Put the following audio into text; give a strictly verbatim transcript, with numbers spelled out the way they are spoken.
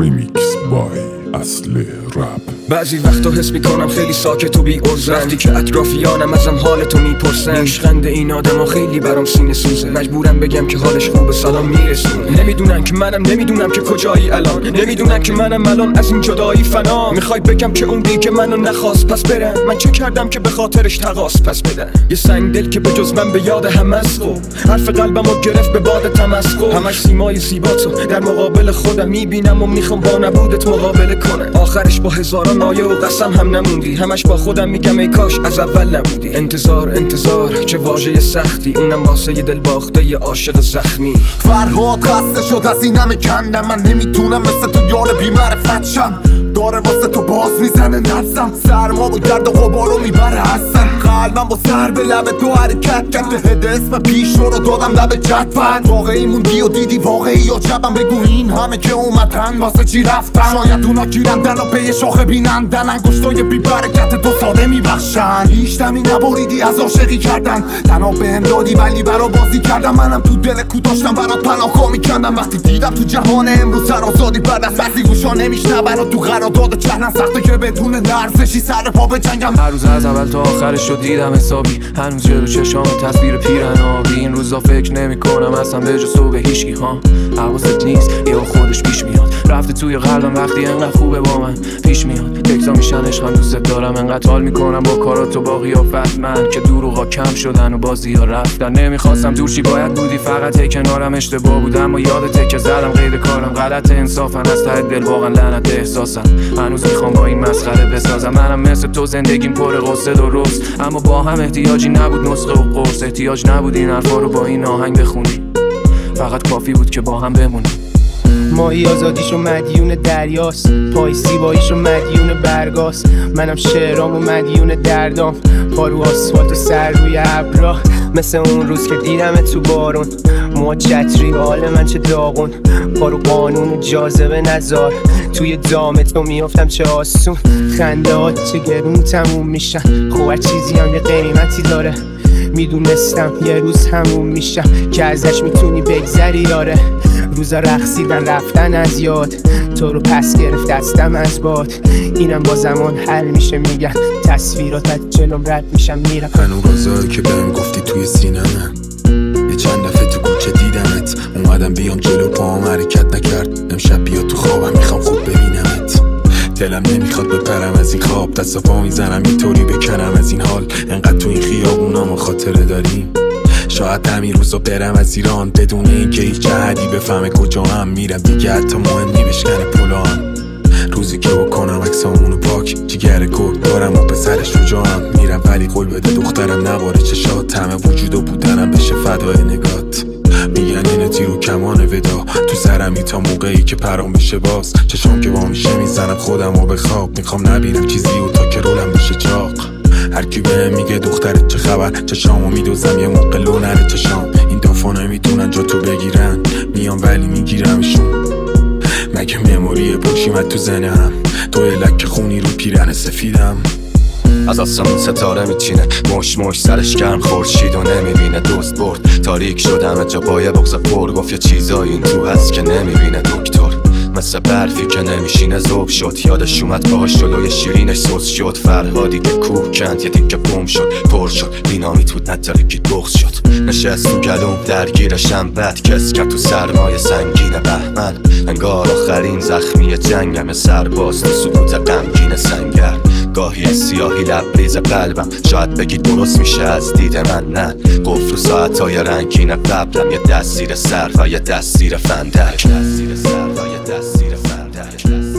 ریمیکس بای اصل رپ. بعضی وقتا حس میکنم خیلی ساکت و بی عذرم، وقتی که اطرافیانم ازم حالتو میپرسن. نیشخند این آدما خیلی برام سینه سوزه، مجبورم بگم که حالش خوبه سلام میرسونه. نمیدونن که منم نمیدونم که کجایی الان، نمیدونن که منم الان از این جدایی فنا. میخوای بگم که اون دیگه منو نخواست پس برم، من چه کردم که به خاطرش تقاس پس بدن. یه سنگ دل که به جز من به یاد هم از خوب، حرف قلبمو گرفت به باد تمسخر. همش سیمای زیباتو در مقابل خودم میبینم و میخوام با نبودت مقابله کنم. آخرش با هزاران نایه و قسم هم نموندی، همش با خودم میگم ای کاش از اول نبودی. انتظار انتظار چه واژه سختی، اونم واسه یه دل باخته یه عاشق زخمی. فرهاد خسته شد از این همه کندم، من نمیتونم مثل تو یار بی‌معرفت شم. داره واسه تو باز میزنه نفسم، سرما و گرد و غبارو میبره هستم. قلبم با سر به لب تو حرکت کرد، هد اسم پیش رو دادم لب جدول. واقعی موندی و دیدی واقعی یا جبم، بگو این همه که اومدن واسه چی رفتن. شاید اونا گیرندن و پی شاخه بینندن، انگشتای بی برکت تو ساده میبخشن. هیچ دمی نبریدی از عاشقی کردن، تنها بهم دادی ولی برا بازی کردم. منم تو دل کو داشتم برات پناهگاه میکندم، وقتی دیدم تو جهان امروز سر آزادی بعد از بعضی گوشا نمیشنون و تو قرارداد چهنن سخته که بدون لرزشی سر پا بجنگم. هر روز از اول تا آخرش شد دیدم حسابی، هنوز جلو چشام تصویر پیرن آبی. این روزا فکر نمی کنم اصلا به جز تو به هیچکی ها. حواست نیست یا خودش پیش میاد، رفته توی قلبم وقتی انقدر خوبه با من پیش میاد. تکسا میشن عشقم دوست دارم، انقدر حال میکنم با کارات و با قیافت من که دروغا کم شدن و بازی ها رفتن. نمیخواستم دورشی باید بودی، فقط هی کنارم اشتباه بودم و یادته که زدم قید کارم غلط. انصافا از ته دل واقعا لعنت احساسم، هنوز میخوام با این مسخره بسازم. منم مثل تو زندگیم پر غصه درست، اما با هم احتیاجی نبود نسخه و قرص. احتیاج نبود این حرفا رو با این آهنگ بخونی، فقط کافی بود که با هم بمونیم. ماهی آزادیشو مدیون دریاست، پای زیباییشو مدیون برگاست. منم شعرام و مدیون دردام، پا رو آسفالت و سر روی ابرا. مثل اون روز که دیدم تو بارون، موها چتری حال من چه داغون. پا رو قانون و جاذبه نزار، توی دام تو میافتم چه آسون. خنده هات چه گرون تموم میشن، خوب چیزی هم یه قیمتی داره. میدونستم یه روز همون میشم که ازش میتونی بگذری یاره. روزا رقصیدن رفتن از یاد، تو رو پس گرفت دستم از باد. اینم با زمان حل میشه میگن، تصویرات از جلوم رد میشم میرم. هنو روزایی که بهم گفتی توی سینمه، یه چند دفعه تو کوچه دیدمت. اومدم بیام جلو پاهم حرکت نکرد، امشب بیا تو خوابم میخوام خوب ببینمت. دلم نمیخواد بپرم از این خواب، دست و پا میزنم اینطوری بکنم از این حال. انقدر تو این خیابونا ما خاطره داریم، شاید همین روزا برم از ایران بدون اینکه هیچ جهدی بفهمه کجا هم میرم. دیگه حتی مهم بشکنه پلام، روزی که بکنم عکسامونو پاک. جیگر گل دارم و پسرش رو جام میرم، ولی قول بده دخترم نباره چشات. همه وجود و بودنم بشه فدای نگات. میگن اینه تیر و کمان ودا تو سرمی تا موقعی که پرام بشه باز. چشام که با میشه میزنم خودم و به خواب، میخوام نبینم چیزی و تا که رولم بشه چاق. هر کی بهم میگه دخترت چه خبر، چشامو میدوزم یه موقع لو نره چشام. این دافا نمیتونن جا تو بگیرن، میام ولی میگیرمشون. مگه مموری پشیمت تو ذهنم، تو یه لکه خونی رو پیرن سفیدم. از آسمون ستاره میچینه، مش مش سرش گرم خورشید و نمیبینه. دوست برد تاریک شدم جا با یه بغض پر، گفت یه چیزایی این تو هست که نمیبینه دکتر. مثل برفی که نمیشینه ذوب شد، یادش اومد باهاش جلوی شیرینش سوس شد. فرهادی که کوه کند یه دیگه بوم شد، پر شد دینامیت بود نترکی بغض شد. نشست تو گلوم درگیرشم بد کس کرد تو سرمایه سنگین بهمن. انگار آخرین زخمی جنگم، سرباز تو سکوت غمگین سنگر. گاهی سیاهی لبریز قلبم، شاید بگی درست میشه از دید من نه. قفل رو ساعتای رنگین قبلم، یه دست زیر سر و یه دست زیر فندک. دست زیر سر و یه دست زیر فندک.